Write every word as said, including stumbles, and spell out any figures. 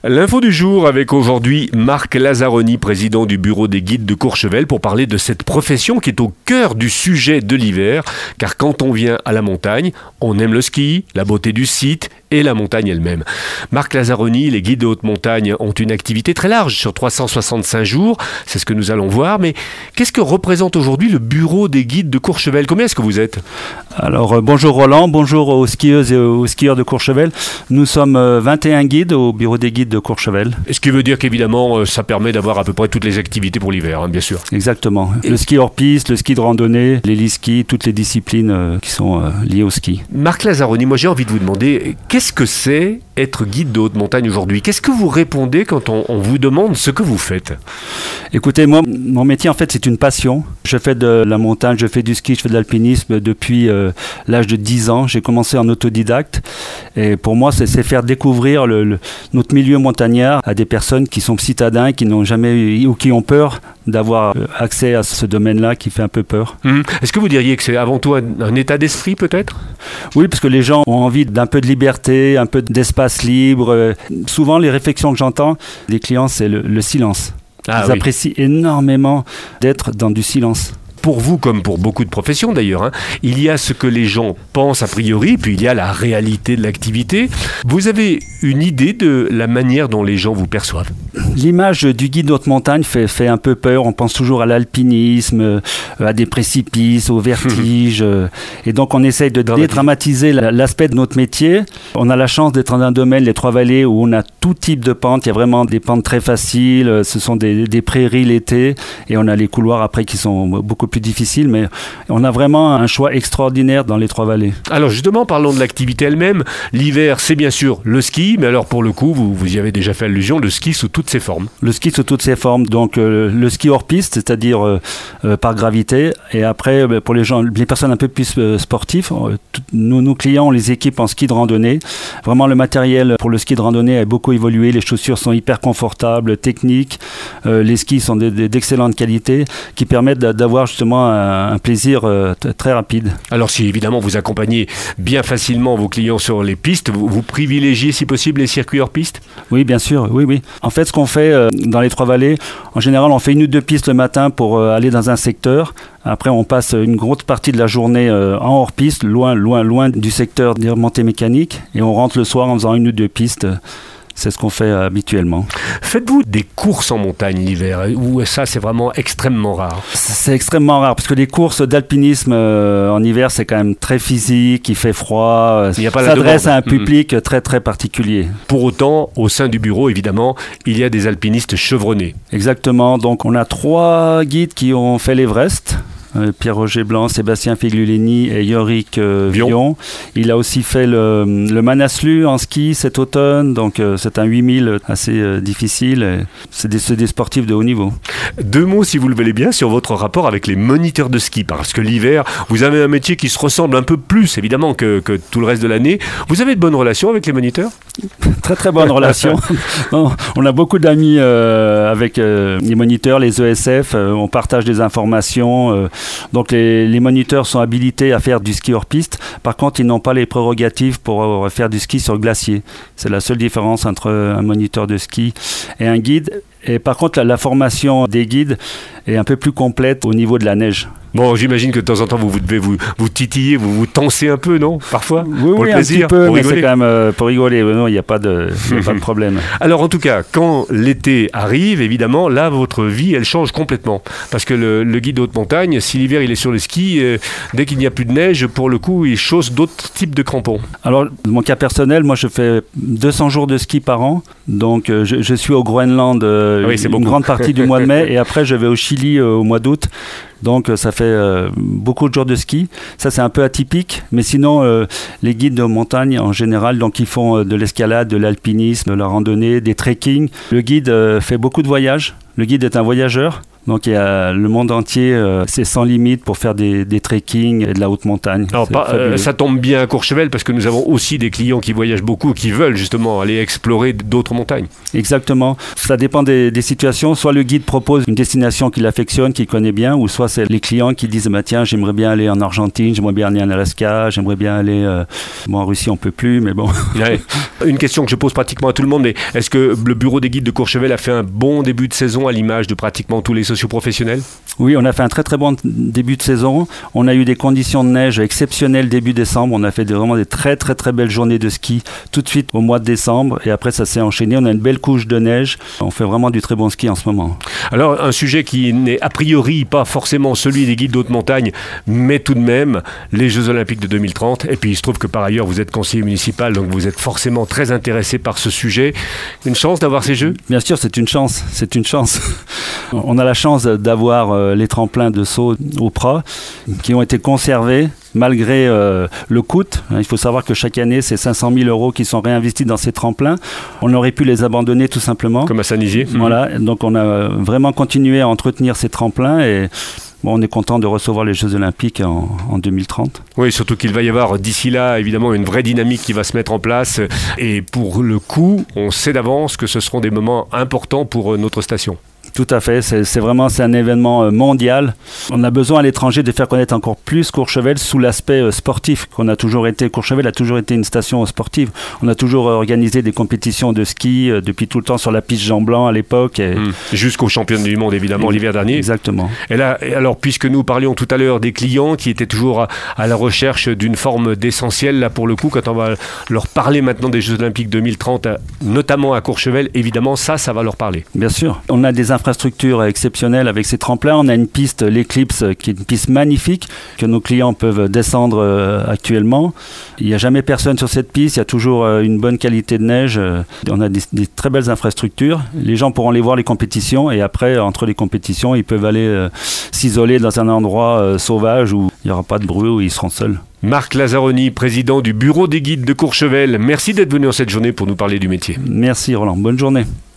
L'info du jour avec aujourd'hui Marc Lazzaroni, président du bureau des guides de Courchevel, pour parler de cette profession qui est au cœur du sujet de l'hiver. Car quand on vient à la montagne, on aime le ski, la beauté du site et la montagne elle-même. Marc Lazzaroni, les guides de haute montagne ont une activité très large sur trois cent soixante-cinq jours. C'est ce que nous allons voir. Mais qu'est-ce que représente aujourd'hui le bureau des guides de Courchevel ? Combien est-ce que vous êtes ? Alors euh, bonjour Roland, bonjour aux skieuses et aux skieurs de Courchevel. Nous sommes euh, vingt et un guides au bureau des guides de Courchevel. Ce qui veut dire qu'évidemment, euh, ça permet d'avoir à peu près toutes les activités pour l'hiver, hein, bien sûr. Exactement. Et le ski hors piste, le ski de randonnée, l'héliski, toutes les disciplines euh, qui sont euh, liées au ski. Marc Lazzaroni, moi j'ai envie de vous demander, qu'est-ce que c'est être guide de haute montagne aujourd'hui ? Qu'est-ce que vous répondez quand on, on vous demande ce que vous faites ? Écoutez, moi, mon métier en fait c'est une passion. Je fais de la montagne, je fais du ski, je fais de l'alpinisme depuis euh, l'âge de dix ans. J'ai commencé en autodidacte et pour moi c'est, c'est faire découvrir le, le, notre milieu montagnard à des personnes qui sont citadins, qui n'ont jamais eu, ou qui ont peur d'avoir accès à ce domaine-là qui fait un peu peur. Mmh. Est-ce que vous diriez que c'est avant tout un, un état d'esprit peut-être ? Oui, parce que les gens ont envie d'un peu de liberté, un peu d'espace libre. Souvent, les réflexions que j'entends des clients, c'est le, le silence. Ah, Ils oui. apprécient énormément d'être dans du silence. Pour vous, comme pour beaucoup de professions d'ailleurs, hein, il y a ce que les gens pensent a priori, puis il y a la réalité de l'activité. Vous avez une idée de la manière dont les gens vous perçoivent ? L'image du guide de haute montagne fait, fait un peu peur. On pense toujours à l'alpinisme, à des précipices, au vertige. Et donc on essaye de dédramatiser l'aspect de notre métier. On a la chance d'être dans un domaine, les Trois-Vallées, où on a tout type de pentes. Il y a vraiment des pentes très faciles. Ce sont des, des prairies l'été. Et on a les couloirs après qui sont beaucoup plus difficile, mais on a vraiment un choix extraordinaire dans les Trois-Vallées. Alors justement, parlons de l'activité elle-même. L'hiver, c'est bien sûr le ski, mais alors pour le coup, vous, vous y avez déjà fait allusion, le ski sous toutes ses formes. Le ski sous toutes ses formes, donc euh, le ski hors piste, c'est-à-dire euh, euh, par gravité, et après, euh, pour les gens, les personnes un peu plus euh, sportives, euh, tout, nous, nos clients, on les équipe en ski de randonnée. Vraiment, le matériel pour le ski de randonnée a beaucoup évolué, les chaussures sont hyper confortables, techniques, euh, les skis sont de, de, d'excellente qualité, qui permettent d'avoir justement un plaisir euh, t- très rapide. Alors si évidemment vous accompagnez bien facilement vos clients sur les pistes, vous, vous privilégiez si possible les circuits hors piste ? Oui, bien sûr, oui, oui. En fait, ce qu'on fait euh, dans les Trois-Vallées, en général, on fait une ou deux pistes le matin pour euh, aller dans un secteur. Après, on passe une grosse partie de la journée euh, en hors piste, loin, loin, loin du secteur des remontées mécaniques, et on rentre le soir en faisant une ou deux pistes. C'est ce qu'on fait habituellement. Faites-vous des courses en montagne l'hiver, ou ça c'est vraiment extrêmement rare ? C'est extrêmement rare, parce que les courses d'alpinisme euh, en hiver, c'est quand même très physique, il fait froid, il y a pas ça s'adresse à un public mmh. très très particulier. Pour autant, au sein du bureau, évidemment, il y a des alpinistes chevronnés. Exactement, donc on a trois guides qui ont fait l'Everest. Euh, Pierre-Roger Blanc, Sébastien Figlulini et Yorick euh, Vion. Il a aussi fait le, le Manaslu en ski cet automne, donc euh, c'est un huit mille assez euh, difficile. Et c'est, des, c'est des sportifs de haut niveau. Deux mots, si vous le voulez bien, sur votre rapport avec les moniteurs de ski, parce que l'hiver, vous avez un métier qui se ressemble un peu plus, évidemment, que, que tout le reste de l'année. Vous avez de bonnes relations avec les moniteurs ? Très très bonnes relations. Non, on a beaucoup d'amis euh, avec euh, les moniteurs, les E S F, euh, on partage des informations. Euh, Donc les, les moniteurs sont habilités à faire du ski hors piste. Par contre, ils n'ont pas les prérogatives pour euh, faire du ski sur glacier. C'est la seule différence entre un moniteur de ski et un guide. Et par contre, la, la formation des guides est un peu plus complète au niveau de la neige. Bon, j'imagine que de temps en temps, vous, vous devez vous, vous titiller, vous vous tensez un peu, non ? Parfois ? Oui, pour oui, le un plaisir, petit peu, pour mais rigoler. c'est quand même euh, pour rigoler. Non, il n'y a pas de, y a pas de problème. Alors, en tout cas, quand l'été arrive, évidemment, là, votre vie, elle change complètement. Parce que le, le guide de haute montagne, si l'hiver, il est sur le ski, euh, dès qu'il n'y a plus de neige, pour le coup, il chausse d'autres types de crampons. Alors, mon cas personnel, moi, je fais deux cents jours de ski par an. Donc, euh, je, je suis au Groenland euh, oui, une, une grande partie du mois de mai. Et après, je vais au Chili euh, au mois d'août. Donc ça fait euh, beaucoup de jours de ski. Ça c'est un peu atypique, mais sinon euh, les guides de montagne en général, donc ils font euh, de l'escalade, de l'alpinisme, de la randonnée, des trekking. Le guide euh, fait beaucoup de voyages. Le guide est un voyageur. Donc il y a le monde entier, euh, c'est sans limite pour faire des, des trekking et de la haute montagne. Alors pas, euh, ça tombe bien à Courchevel parce que nous avons aussi des clients qui voyagent beaucoup, qui veulent justement aller explorer d'autres montagnes. Exactement. Ça dépend des, des situations. Soit le guide propose une destination qu'il affectionne, qu'il connaît bien, ou soit c'est les clients qui disent bah, tiens, j'aimerais bien aller en Argentine, j'aimerais bien aller en Alaska, j'aimerais bien aller... Euh... Bon, en Russie, on peut plus, mais bon. Ouais. Une question que je pose pratiquement à tout le monde, mais est-ce que le bureau des guides de Courchevel a fait un bon début de saison à l'image de pratiquement tous les socioprofessionnels? Oui, on a fait un très très bon début de saison. On a eu des conditions de neige exceptionnelles début décembre. On a fait des, vraiment des très très très belles journées de ski tout de suite au mois de décembre. Et après, ça s'est enchaîné. On a une belle couche de neige. On fait vraiment du très bon ski en ce moment. Alors, un sujet qui n'est a priori pas forcément celui des guides d'haute montagne, mais tout de même les Jeux Olympiques de deux mille trente. Et puis, il se trouve que par ailleurs, vous êtes conseiller municipal, donc vous êtes forcément très intéressé par ce sujet. Une chance d'avoir ces Jeux? Bien sûr, c'est une chance. C'est une chance. On a la chance d'avoir euh, les tremplins de saut au Prat qui ont été conservés malgré euh, le coût. Il faut savoir que chaque année, c'est cinq cent mille euros qui sont réinvestis dans ces tremplins. On aurait pu les abandonner tout simplement. Comme à Saint-Nizier. Voilà, mmh. Donc on a vraiment continué à entretenir ces tremplins et bon, on est content de recevoir les Jeux Olympiques en, en deux mille trente. Oui, surtout qu'il va y avoir d'ici là, évidemment, une vraie dynamique qui va se mettre en place. Et pour le coup, on sait d'avance que ce seront des moments importants pour notre station. Tout à fait, c'est, c'est vraiment c'est un événement mondial. On a besoin à l'étranger de faire connaître encore plus Courchevel sous l'aspect sportif qu'on a toujours été. Courchevel a toujours été une station sportive. On a toujours organisé des compétitions de ski depuis tout le temps sur la piste Jean Blanc à l'époque. Et... Mmh. Jusqu'aux championnes du monde évidemment et l'hiver dernier. Exactement. Et là, alors puisque nous parlions tout à l'heure des clients qui étaient toujours à, à la recherche d'une forme d'essentiel, là pour le coup, quand on va leur parler maintenant des Jeux Olympiques deux mille trente, notamment à Courchevel, évidemment ça, ça va leur parler. Bien sûr. On a des infrastructure exceptionnelle avec ces tremplins. On a une piste, l'Eclipse, qui est une piste magnifique que nos clients peuvent descendre euh, actuellement. Il n'y a jamais personne sur cette piste. Il y a toujours euh, une bonne qualité de neige. On a des, des très belles infrastructures. Les gens pourront aller voir les compétitions et après, entre les compétitions, ils peuvent aller euh, s'isoler dans un endroit euh, sauvage où il n'y aura pas de bruit, où ils seront seuls. Marc Lazzaroni, président du bureau des guides de Courchevel. Merci d'être venu en cette journée pour nous parler du métier. Merci Roland. Bonne journée.